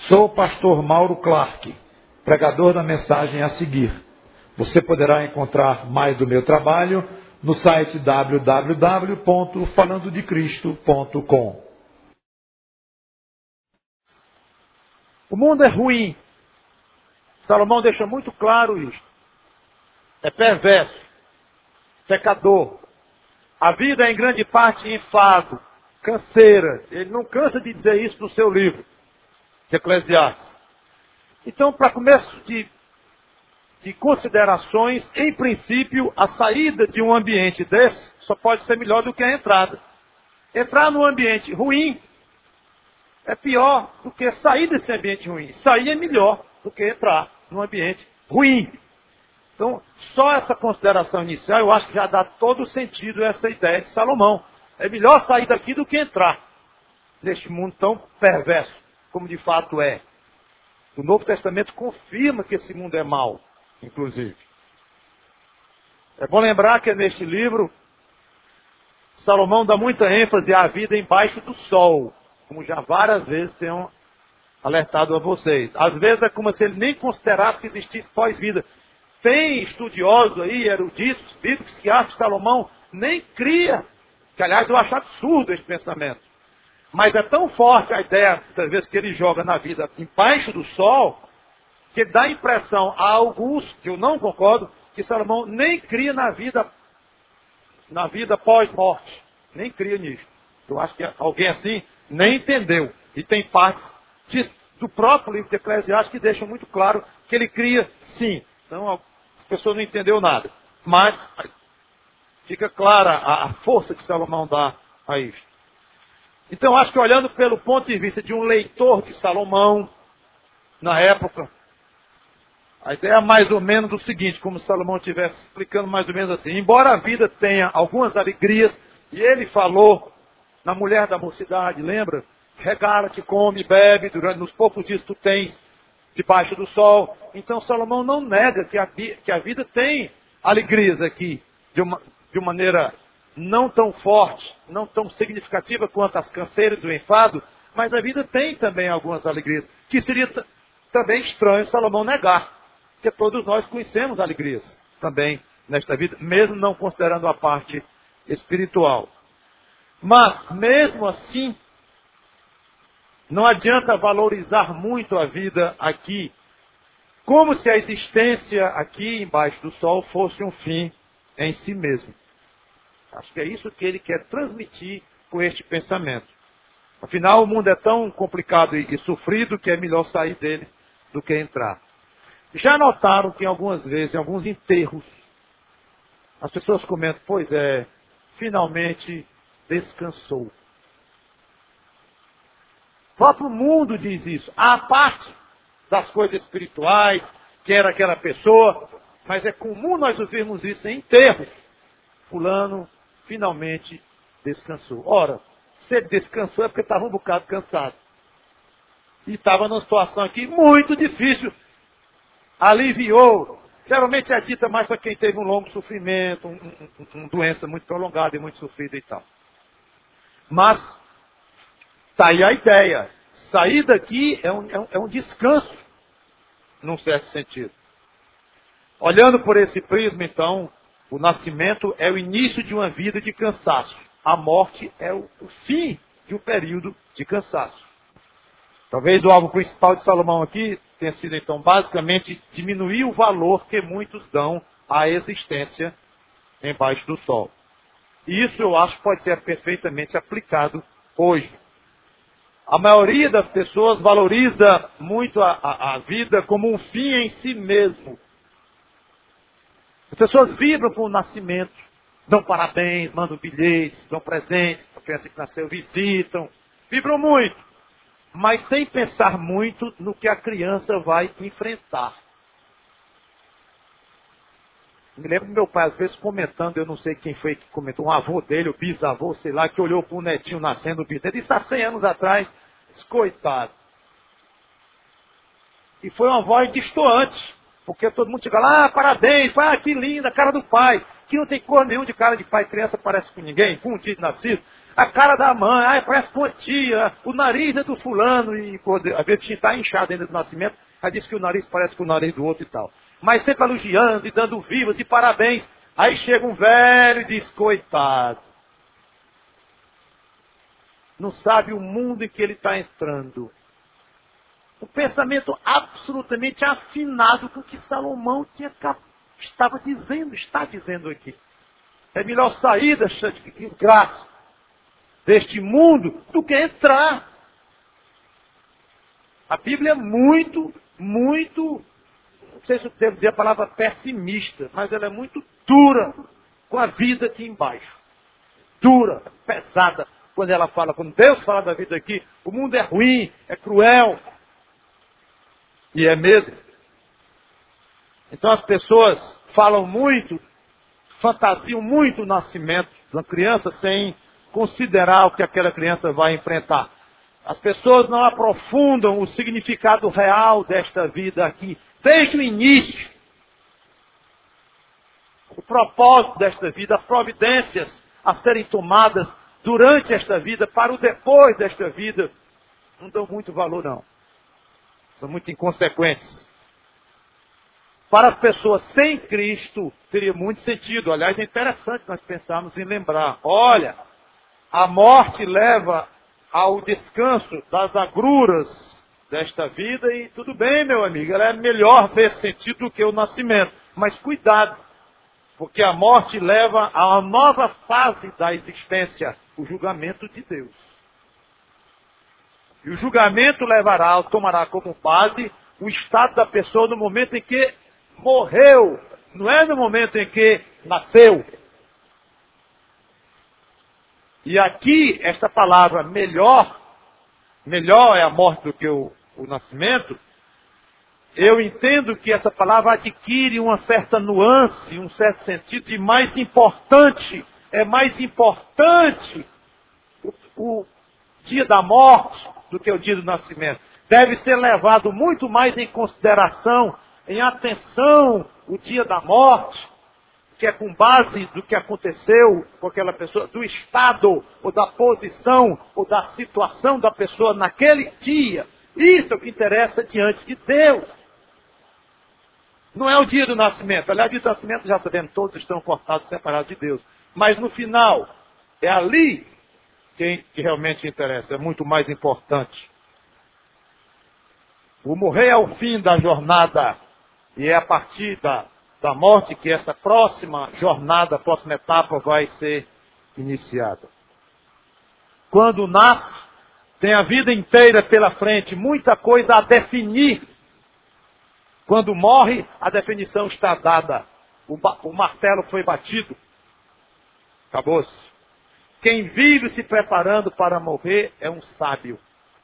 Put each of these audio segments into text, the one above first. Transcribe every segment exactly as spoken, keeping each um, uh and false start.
Sou o pastor Mauro Clark, pregador da mensagem a seguir. Você poderá encontrar mais do meu trabalho no site w w w ponto falando de cristo ponto com. O mundo é ruim. Salomão deixa muito claro isso. É perverso, pecador. A vida é em grande parte enfado, canseira. Ele não cansa de dizer isso no seu livro de Eclesiastes. Então, para começo de, de considerações, em princípio, a saída de um ambiente desse só pode ser melhor do que a entrada. Entrar num ambiente ruim é pior do que sair desse ambiente ruim. Sair é melhor do que entrar num ambiente ruim. Então, só essa consideração inicial, eu acho que já dá todo o sentido a essa ideia de Salomão. É melhor sair daqui do que entrar neste mundo tão perverso, como de fato é. O Novo Testamento confirma que esse mundo é mau, inclusive. É bom lembrar que neste livro, Salomão dá muita ênfase à vida embaixo do sol, como já várias vezes tenho alertado a vocês. Às vezes é como se ele nem considerasse que existisse pós-vida. Tem estudiosos aí, eruditos, bíblicos, que acham que Salomão nem cria. Que, aliás, eu acho absurdo esse pensamento. Mas é tão forte a ideia, muitas vezes, que ele joga na vida embaixo do sol, que dá a impressão a alguns, que eu não concordo, que Salomão nem cria na vida, na vida pós-morte. Nem cria nisso. Eu acho que alguém assim nem entendeu. E tem partes de, do próprio livro de Eclesiastes que deixam muito claro que ele cria sim. Então, as pessoas não entenderam nada. Mas fica clara a, a força que Salomão dá a isso. Então, acho que olhando pelo ponto de vista de um leitor de Salomão, na época, a ideia é mais ou menos do seguinte, como se Salomão estivesse explicando mais ou menos assim. Embora a vida tenha algumas alegrias, e ele falou na mulher da mocidade, lembra? Regala-te, come, bebe, durante nos poucos dias que tu tens debaixo do sol. Então Salomão não nega que a, que a vida tem alegrias aqui, de uma, de uma maneira não tão forte, não tão significativa quanto as canseiras e o enfado, mas a vida tem também algumas alegrias, que seria t- também estranho Salomão negar, porque todos nós conhecemos alegrias também nesta vida, mesmo não considerando a parte espiritual. Mas, mesmo assim, não adianta valorizar muito a vida aqui, como se a existência aqui embaixo do sol fosse um fim em si mesmo. Acho que é isso que ele quer transmitir com este pensamento. Afinal, o mundo é tão complicado e, e sofrido que é melhor sair dele do que entrar. Já notaram que algumas vezes, em alguns enterros, as pessoas comentam, pois é, finalmente descansou. O próprio mundo diz isso. Há parte das coisas espirituais, que era aquela pessoa, mas é comum nós ouvirmos isso em enterros. Fulano finalmente descansou. Ora, se ele descansou é porque estava um bocado cansado. E estava numa situação aqui muito difícil. Aliviou. Geralmente é dita mais para quem teve um longo sofrimento, um, um, uma doença muito prolongada e muito sofrida e tal. Mas, está aí a ideia. Sair daqui é um, é, um, é um descanso, num certo sentido. Olhando por esse prisma, então, o nascimento é o início de uma vida de cansaço. A morte é o, o fim de um período de cansaço. Talvez o alvo principal de Salomão aqui tenha sido, então, basicamente, diminuir o valor que muitos dão à existência embaixo do sol. E isso, eu acho, pode ser perfeitamente aplicado hoje. A maioria das pessoas valoriza muito a, a, a vida como um fim em si mesmo. As pessoas vibram com o nascimento, dão parabéns, mandam bilhetes, dão presentes, a criança que nasceu visitam, vibram muito, mas sem pensar muito no que a criança vai enfrentar. Me lembro do meu pai, às vezes, comentando, eu não sei quem foi que comentou, um avô dele, o bisavô, sei lá, que olhou para o netinho nascendo, o bisneto, isso há cem anos atrás, coitado. E foi uma voz destoante. Porque todo mundo chega lá, ah, parabéns, ah, que linda, cara do pai. Que não tem cor nenhuma de cara de pai, criança parece com ninguém, com um dia de nascido. a cara da mãe, ai, parece com a tia, o nariz é do fulano, e às vezes está inchado ainda do nascimento, aí diz que o nariz parece com o nariz do outro e tal. Mas sempre elogiando e dando vivas e parabéns. Aí chega um velho e diz, coitado. Não sabe o mundo em que ele está entrando. Um pensamento absolutamente afinado com o que Salomão tinha, estava dizendo, está dizendo aqui. É melhor sair desta desgraça, deste mundo, do que entrar. A Bíblia é muito, muito, não sei se eu devo dizer a palavra pessimista, mas ela é muito dura com a vida aqui embaixo. Dura, pesada. Quando ela fala, quando Deus fala da vida aqui, o mundo é ruim, é cruel. E é mesmo. Então as pessoas falam muito, fantasiam muito o nascimento de uma criança sem considerar o que aquela criança vai enfrentar. As pessoas não aprofundam o significado real desta vida aqui, desde o início. O propósito desta vida, as providências a serem tomadas durante esta vida, para o depois desta vida, não dão muito valor, não. São muito inconsequentes. Para as pessoas sem Cristo, teria muito sentido. Aliás, é interessante nós pensarmos em lembrar. Olha, a morte leva ao descanso das agruras desta vida e tudo bem, meu amigo. Ela é melhor nesse sentido do que o nascimento. Mas cuidado, porque a morte leva a uma nova fase da existência, o julgamento de Deus. E o julgamento levará, tomará como base o estado da pessoa no momento em que morreu, não é no momento em que nasceu. E aqui, esta palavra melhor, melhor é a morte do que o, o nascimento, eu entendo que essa palavra adquire uma certa nuance, um certo sentido de mais importante. É mais importante o, o dia da morte do que o dia do nascimento. Deve ser levado muito mais em consideração, em atenção, o dia da morte, que é com base do que aconteceu com aquela pessoa, do estado, ou da posição, ou da situação da pessoa naquele dia. Isso é o que interessa diante de Deus. Não é o dia do nascimento. Aliás, o dia do nascimento, já sabemos, todos estão cortados, separados de Deus. Mas no final, é ali que, que realmente interessa, é muito mais importante. O morrer é o fim da jornada, e é a partir da, da morte que essa próxima jornada, a próxima etapa vai ser iniciada. Quando nasce, tem a vida inteira pela frente, muita coisa a definir. Quando morre, a definição está dada. O, o martelo foi batido. Acabou-se. Quem vive se preparando para morrer é um sábio.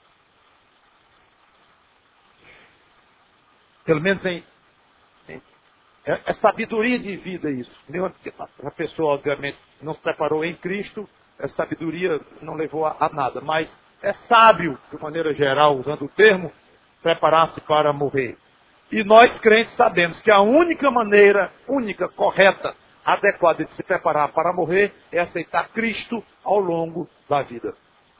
Pelo menos em, em é, é sabedoria de vida isso. A pessoa, obviamente, não se preparou em Cristo, a sabedoria não levou a, a nada. Mas é sábio, de maneira geral, usando o termo, preparar-se para morrer. E nós, crentes, sabemos que a única maneira, única, correta, adequada de se preparar para morrer é aceitar Cristo ao longo da vida.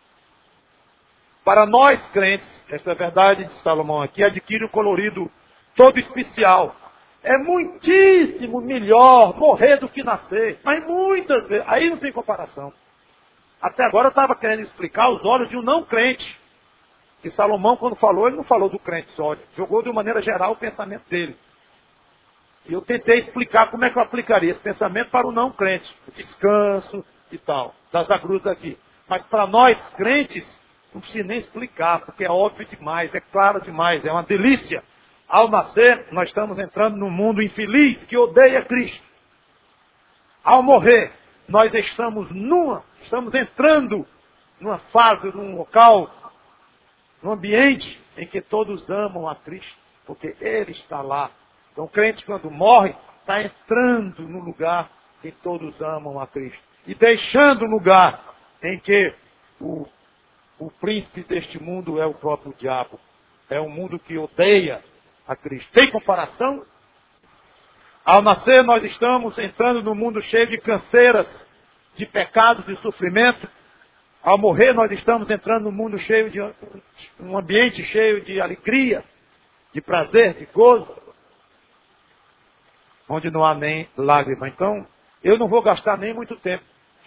Para nós, crentes, esta verdade de Salomão aqui adquire um colorido todo especial. É muitíssimo melhor morrer do que nascer. Mas muitas vezes, aí não tem comparação. Até agora eu estava querendo explicar os olhos de um não crente. Que Salomão, quando falou, ele não falou do crente só. Jogou de maneira geral o pensamento dele. E eu tentei explicar como é que eu aplicaria esse pensamento para o não crente. O descanso e tal, das agruras daqui. Mas para nós, crentes, não precisa nem explicar, porque é óbvio demais, é claro demais, é uma delícia. Ao nascer, nós estamos entrando num mundo infeliz que odeia Cristo. Ao morrer, nós estamos numa, estamos entrando numa fase, num local, num ambiente em que todos amam a Cristo, porque Ele está lá. Então o crente, quando morre, está entrando no lugar em que todos amam a Cristo. E deixando o lugar em que o, o príncipe deste mundo é o próprio diabo. É um mundo que odeia a Cristo. Tem comparação? Ao nascer, nós estamos entrando num mundo cheio de canseiras, de pecados e sofrimento. Ao morrer, nós estamos entrando num mundo cheio de... um ambiente cheio de alegria, de prazer, de gozo, onde não há nem lágrima. Então, eu não vou gastar nem muito tempo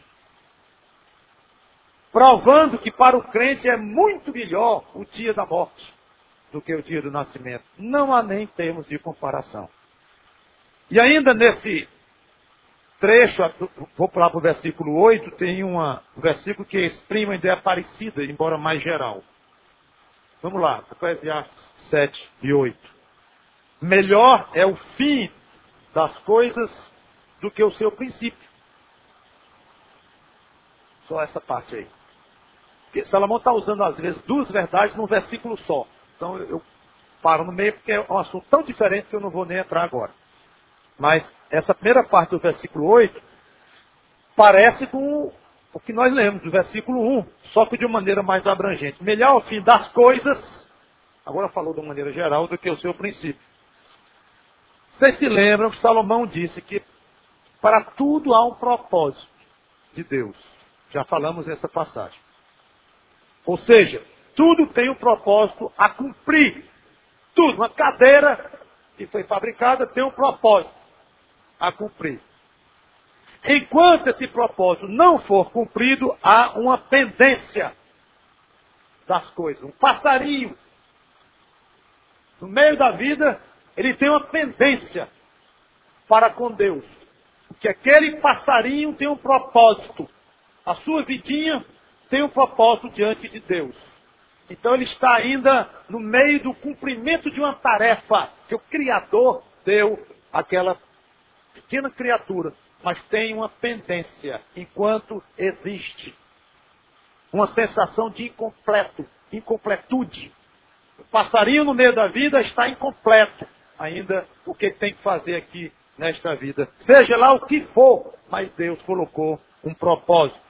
provando que para o crente é muito melhor o dia da morte do que o dia do nascimento. Não há nem termos de comparação. E ainda nesse trecho, vou pular para o versículo oito, tem uma, um versículo que exprime uma ideia parecida, embora mais geral. Vamos lá, Eclesiastes sete e oito. Melhor é o fim das coisas do que o seu princípio. Só essa parte aí. Porque Salomão está usando, às vezes, duas verdades num versículo só. Então eu paro no meio porque é um assunto tão diferente que eu não vou nem entrar agora. Mas essa primeira parte do versículo oito parece com o que nós lemos do versículo um, só que de uma maneira mais abrangente. Melhor o fim das coisas, agora falou de uma maneira geral, do que o seu princípio. Vocês se lembram que Salomão disse que para tudo há um propósito de Deus. Já falamos essa passagem. Ou seja, tudo tem um propósito a cumprir. Tudo. Uma cadeira que foi fabricada tem um propósito a cumprir. Enquanto esse propósito não for cumprido, há uma pendência das coisas. Um passarinho, no meio da vida, ele tem uma pendência para com Deus. Porque aquele passarinho tem um propósito. A sua vidinha tem um propósito diante de Deus. Então ele está ainda no meio do cumprimento de uma tarefa que o Criador deu àquela pequena criatura. Mas tem uma pendência enquanto existe. Uma sensação de incompleto, incompletude. O passarinho no meio da vida está incompleto ainda o que tem que fazer aqui nesta vida. Seja lá o que for, mas Deus colocou um propósito.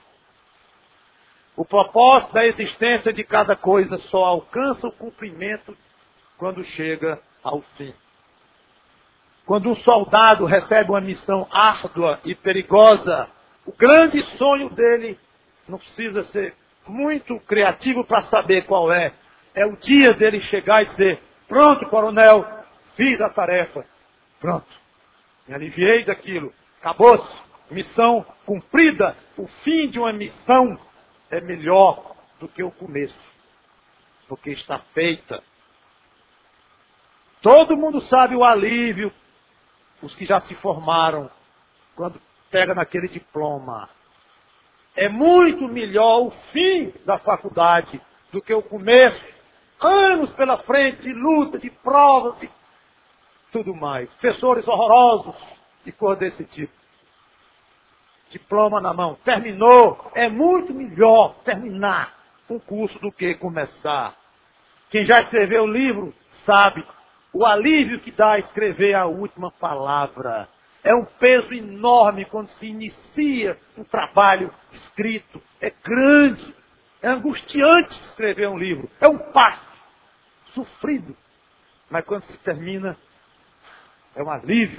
O propósito da existência de cada coisa só alcança o cumprimento quando chega ao fim. Quando um soldado recebe uma missão árdua e perigosa, o grande sonho dele não precisa ser muito criativo para saber qual é. É o dia dele chegar e dizer: pronto, coronel, fiz a tarefa. Pronto, me aliviei daquilo. Acabou-se. Missão cumprida. O fim de uma missão é melhor do que o começo, porque está feita. Todo mundo sabe o alívio, os que já se formaram, quando pega naquele diploma. É muito melhor o fim da faculdade do que o começo. Anos pela frente de luta, de provas e tudo mais. Professores horrorosos e coisa desse tipo. Diploma na mão. Terminou. É muito melhor terminar um curso do que começar. Quem já escreveu o livro sabe o alívio que dá escrever a última palavra. É um peso enorme quando se inicia um trabalho escrito. É grande. É angustiante escrever um livro. É um parto sofrido. Mas quando se termina, é um alívio.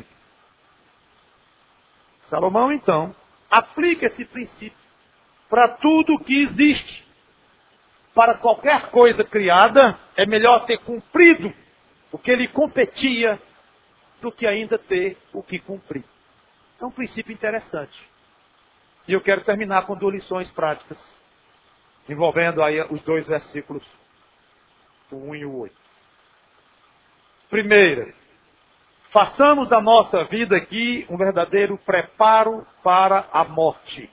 Salomão, então, aplica esse princípio para tudo que existe. Para qualquer coisa criada, é melhor ter cumprido o que lhe competia do que ainda ter o que cumprir. É um princípio interessante. E eu quero terminar com duas lições práticas, envolvendo aí os dois versículos, o um e o oito. Primeira, façamos da nossa vida aqui um verdadeiro preparo para a morte.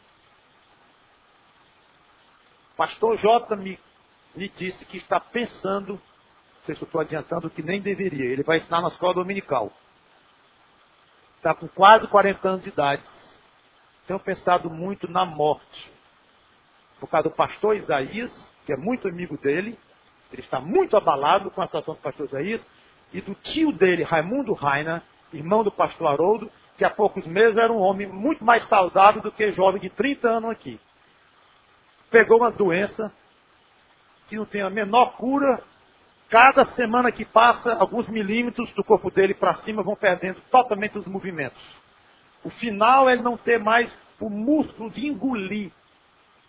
Pastor J me, me disse que está pensando, não sei se eu estou adiantando, que nem deveria. Ele vai ensinar na escola dominical. Está com quase quarenta anos de idade. Tenho pensado muito na morte. Por causa do pastor Isaías, que é muito amigo dele. Ele está muito abalado com a situação do pastor Isaías. E do tio dele, Raimundo Rainer, irmão do pastor Haroldo, que há poucos meses era um homem muito mais saudável do que jovem de trinta anos aqui. Pegou uma doença que não tem a menor cura. Cada semana que passa, alguns milímetros do corpo dele para cima vão perdendo totalmente os movimentos. O final é ele não ter mais o músculo de engolir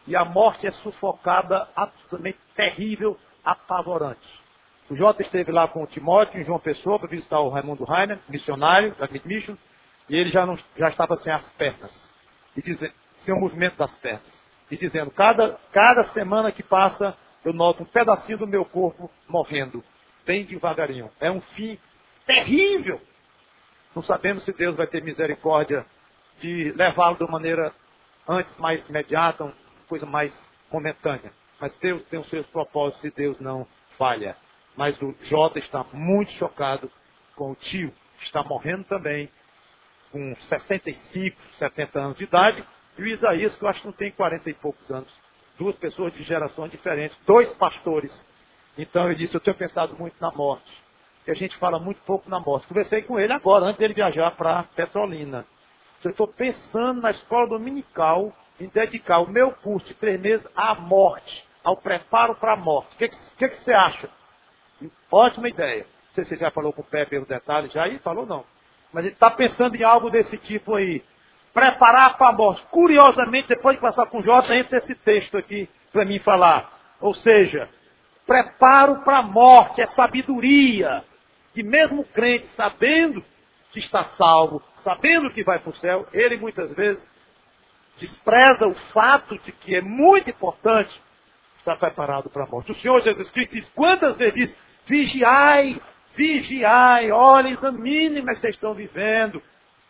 e a morte é sufocada, absolutamente terrível, apavorante. O Jota esteve lá com o Timóteo em João Pessoa para visitar o Raimundo Rainer, missionário da Smith Mission, e ele já, não, já estava sem as pernas, e dizendo, sem o movimento das pernas, e dizendo, cada, cada semana que passa, eu noto um pedacinho do meu corpo morrendo, bem devagarinho. É um fim terrível. Não sabemos se Deus vai ter misericórdia de levá-lo de uma maneira antes mais imediata, uma coisa mais momentânea. Mas Deus tem os seus propósitos e Deus não falha. Mas o Jota está muito chocado com o tio, que está morrendo também, com sessenta e cinco, setenta anos de idade, e o Isaías, que eu acho que não tem quarenta e poucos anos. Duas pessoas de gerações diferentes, dois pastores. Então ele disse, eu tenho pensado muito na morte. E a gente fala muito pouco na morte. Conversei com ele agora, antes dele viajar para Petrolina. Eu estou pensando na escola dominical em dedicar o meu curso de três meses à morte, ao preparo para a morte. O que, que, que você acha? Ótima ideia. Não sei se você já falou com o Pepe pelos detalhes, já aí falou não. Mas ele está pensando em algo desse tipo aí. Preparar para a morte. Curiosamente, depois de passar com o Jota, entra esse texto aqui para mim falar. Ou seja, preparo para a morte é sabedoria. E mesmo o crente, sabendo que está salvo, sabendo que vai para o céu, ele muitas vezes despreza o fato de que é muito importante estar preparado para a morte. O Senhor Jesus Cristo diz, quantas vezes diz, vigiai, vigiai, olha, examine como é que vocês estão vivendo.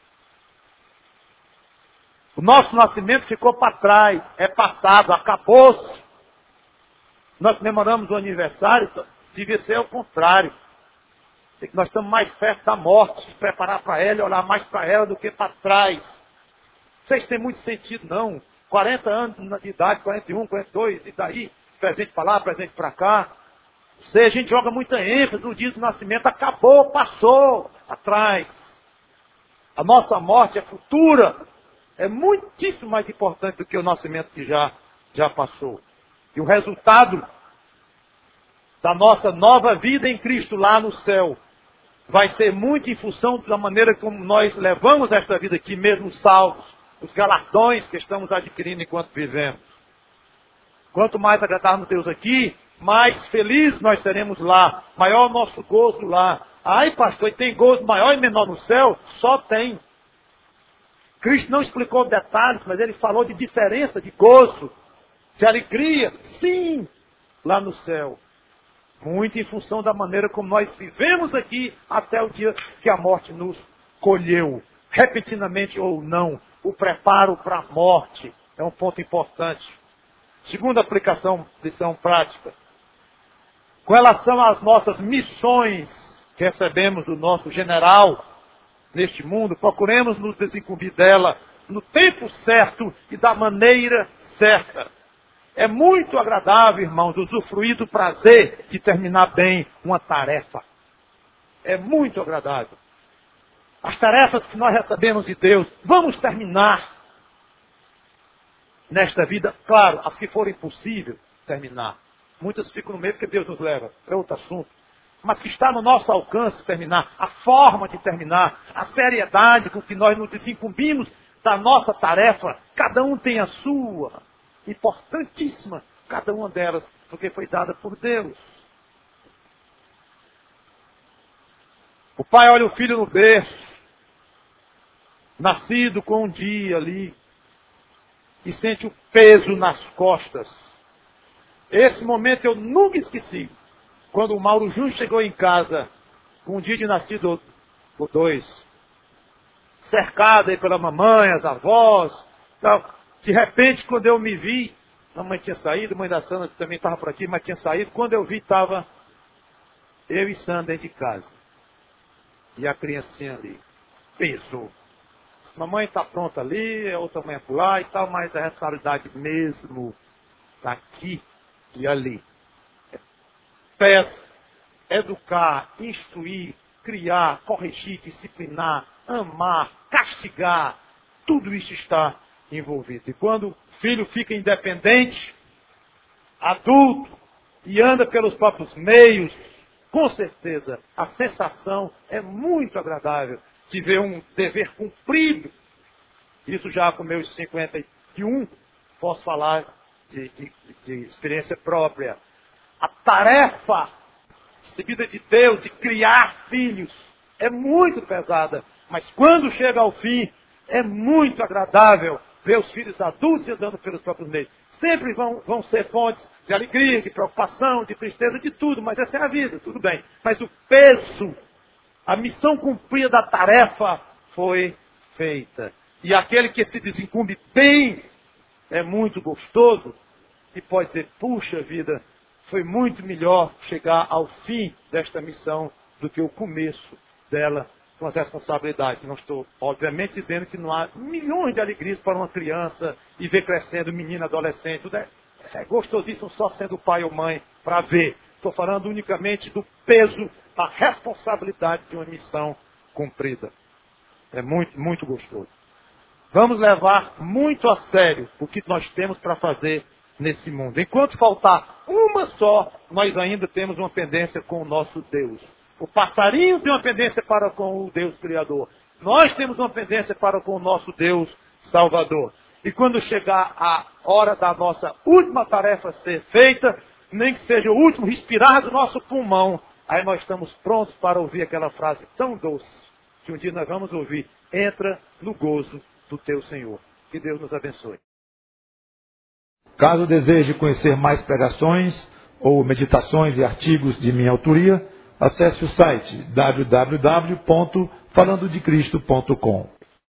O nosso nascimento ficou para trás, é passado, acabou-se. Nós comemoramos o aniversário, devia ser o contrário. Nós estamos mais perto da morte, de preparar para ela, olhar mais para ela do que para trás. Vocês têm muito sentido, não. quarenta anos de idade, quarenta e um, quarenta e dois, e daí, presente para lá, presente para cá. Ou seja, a gente joga muita ênfase no dia do nascimento, acabou, passou, atrás. A nossa morte é futura. É muitíssimo mais importante do que o nascimento que já, já passou. E o resultado da nossa nova vida em Cristo lá no céu vai ser muito em função da maneira como nós levamos esta vida aqui, mesmo salvos, os galardões que estamos adquirindo enquanto vivemos. Quanto mais agradarmos Deus aqui, mais felizes nós seremos lá, maior o nosso gozo lá. Ai, pastor, e tem gozo maior e menor no céu? Só tem. Cristo não explicou detalhes, mas ele falou de diferença, de gozo, de alegria, sim, lá no céu. Muito em função da maneira como nós vivemos aqui até o dia que a morte nos colheu, repentinamente ou não. O preparo para a morte é um ponto importante. Segunda aplicação, lição prática. Com relação às nossas missões que recebemos do nosso general neste mundo, procuremos nos desincumbir dela no tempo certo e da maneira certa. É muito agradável, irmãos, usufruir do prazer de terminar bem uma tarefa. É muito agradável. As tarefas que nós recebemos de Deus, vamos terminar nesta vida. Claro, as que forem possível terminar. Muitas ficam no meio porque Deus nos leva. É outro assunto. Mas que está no nosso alcance terminar. A forma de terminar. A seriedade com que nós nos desincumbimos da nossa tarefa. Cada um tem a sua. Importantíssima, cada uma delas, porque foi dada por Deus. O pai olha o filho no berço, nascido com um dia ali, e sente o peso nas costas. Esse momento eu nunca esqueci. Quando o Mauro Júnior chegou em casa, com um dia de nascido ou dois, cercado aí pela mamãe, as avós, tal. De repente, quando eu me vi, a mãe tinha saído, a mãe da Sandra também estava por aqui, mas tinha saído. Quando eu vi, estava eu e Sandra dentro de casa. E a criancinha ali. Pesou. Mamãe está pronta ali, a outra mãe é por lá e tal, mas a responsabilidade mesmo está aqui e ali. Peça, educar, instruir, criar, corrigir, disciplinar, amar, castigar, tudo isso está envolvido. E quando o filho fica independente, adulto, e anda pelos próprios meios, com certeza a sensação é muito agradável de ver um dever cumprido. Isso já com meus cinquenta e um, posso falar de, de, de experiência própria. A tarefa recebida de Deus de criar filhos é muito pesada, mas quando chega ao fim, é muito agradável ver os filhos adultos andando pelos próprios meios. Sempre vão, vão ser fontes de alegria, de preocupação, de tristeza, de tudo, mas essa é a vida, tudo bem. Mas o peso, a missão cumprida da tarefa foi feita. E aquele que se desincumbe bem é muito gostoso e pode dizer, puxa vida, foi muito melhor chegar ao fim desta missão do que o começo dela com as responsabilidades. Não estou, obviamente, dizendo que não há milhões de alegrias para uma criança e ver crescendo, menino, adolescente. Tudo é, é gostosíssimo só sendo pai ou mãe para ver. Estou falando unicamente do peso, da responsabilidade de uma missão cumprida. É muito, muito gostoso. Vamos levar muito a sério o que nós temos para fazer nesse mundo. Enquanto faltar uma só, nós ainda temos uma pendência com o nosso Deus. O passarinho tem uma pendência para com o Deus Criador. Nós temos uma pendência para com o nosso Deus Salvador. E quando chegar a hora da nossa última tarefa ser feita, nem que seja o último respirar do nosso pulmão, aí nós estamos prontos para ouvir aquela frase tão doce, que um dia nós vamos ouvir, entra no gozo do teu Senhor. Que Deus nos abençoe. Caso deseje conhecer mais pregações ou meditações e artigos de minha autoria, acesse o site w w w ponto falando de cristo ponto com.